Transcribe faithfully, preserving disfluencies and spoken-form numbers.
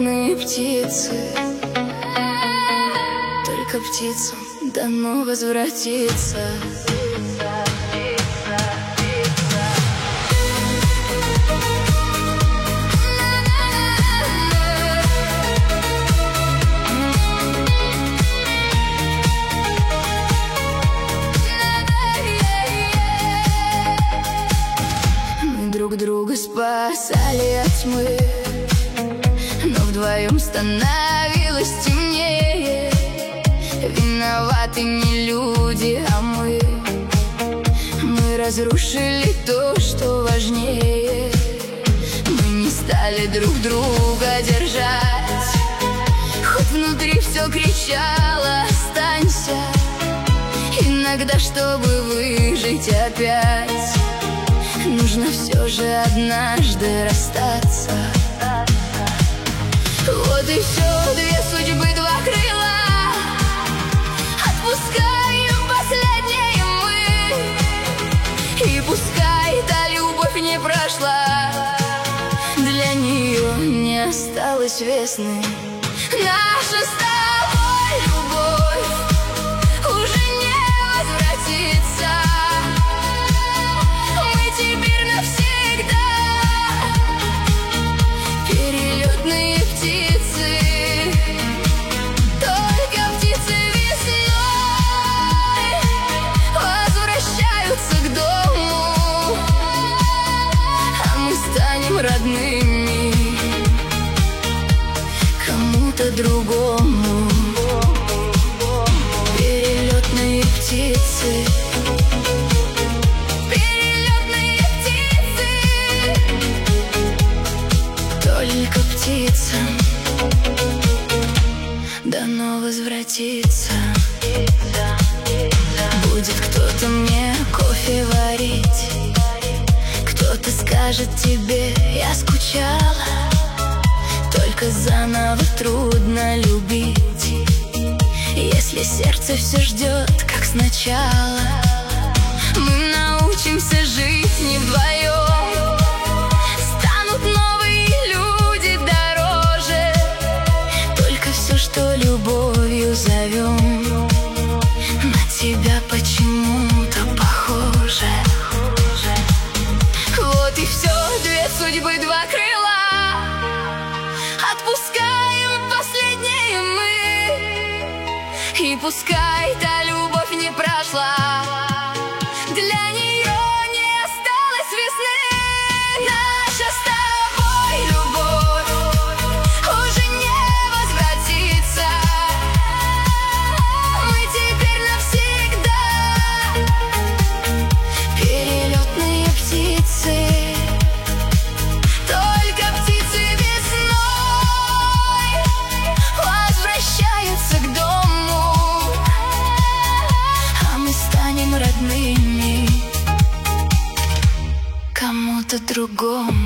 Перелетные птицы, только птицам дано возвратиться. Мы друг друга спасали от тьмы, но вдвоем становилось темнее. Виноваты не люди, а мы. Мы разрушили то, что важнее. Мы не стали друг друга держать, хоть внутри все кричало: останься. Иногда, чтобы выжить опять, нужно все же однажды расстаться. Вот и все, две судьбы, два крыла. Отпускаем последнее мы, и пускай та любовь не прошла, для нее не осталось весны. Наша с тобой любовь уже не возвратится. Мы теперь навсегда перелетные птицы, только птицы весной возвращаются к дому, а мы станем родными кому-то другому. Перелетные птицы, перелетные птицы, только птицам дано возвратиться. Будет кто-то мне кофе варить, кто-то скажет тебе: я скучала. Только заново трудно любить, если сердце все ждет, как сначала. Мы научимся жить не вдвоем, станут новые люди дороже. Только все, что любовью зовем, на тебя почему-то похоже. Вот и все, две судьбы, два крыла. Отпускаем последнее мы, и пускай та любовь не прошла, для нее не осталось весны. Наша с тобой любовь уже не возвратится. Мы теперь навсегда перелетные птицы, только птицы весной возвращаются к дому, а мы станем родными кому-то другому.